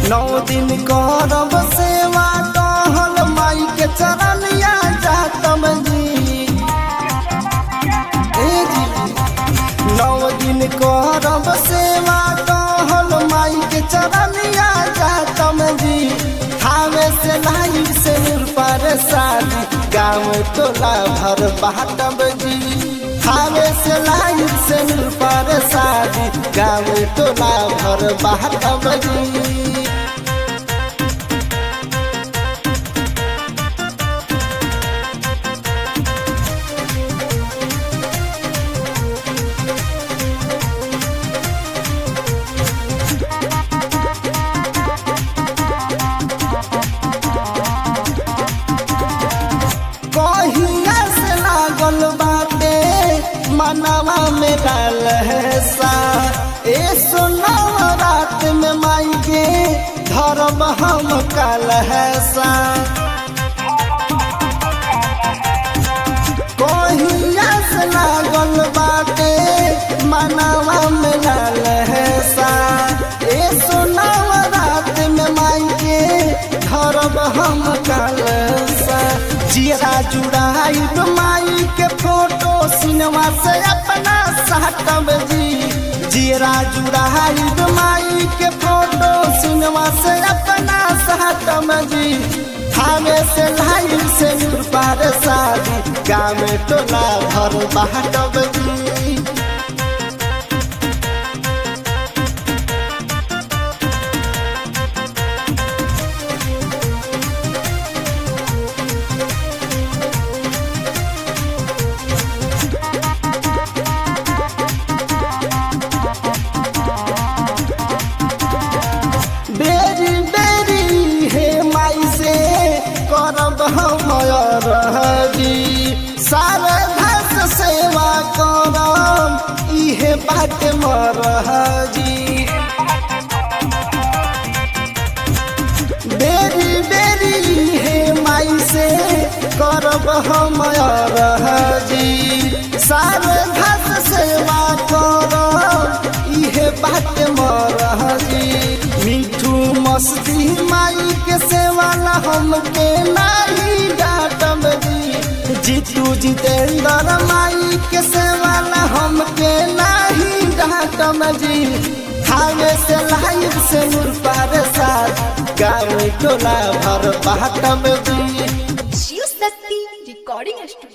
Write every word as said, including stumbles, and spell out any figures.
नौ दिन करब सेवा टहल माई के चरनिया जातम जी ए जी नौ दिन करब सेवा टहल माई के चरनिया जातम जी थावे से लाई से नूर पर शादी गाँव टोला भर बाटब जी थावे से लाई से नूर पर शादी गाँव टोला भर बाटब जी। कहिया से लागल बाटे मनवा में डाल है सा ए सोनवा रात में माई के धरब हम काल है सा कहिया से लागल बाटे मनवा में डाल है सा ए सोनवा रात में माई के धरब हम काल सा जिया जुड़ाई माई के फोटो सिनेमा से अपना साटब जी जिया जुड़ाई माई के फोटो सिनेमा से अपना साटब जी थाने से लाई से नूर पार शादी गाँव टोला भर बाटब जी। बेरी बेरी हे माई से करब हम जी शारदा से सेवा करब इहे बात मर जी बेरी बेरी हे माई से करब हम जी शारदा से सेवा करब इहे बात मर जी। मिठू मस्ती माई के सेवाला हमके नहीं डाटब जी जीतू जितेंद्र माई के सेवाला हमके नहीं डाटब जी थावे से लाई से नूर पार साथ गाँव टोला भर बाटब जी। Shiv Shakti recording studio.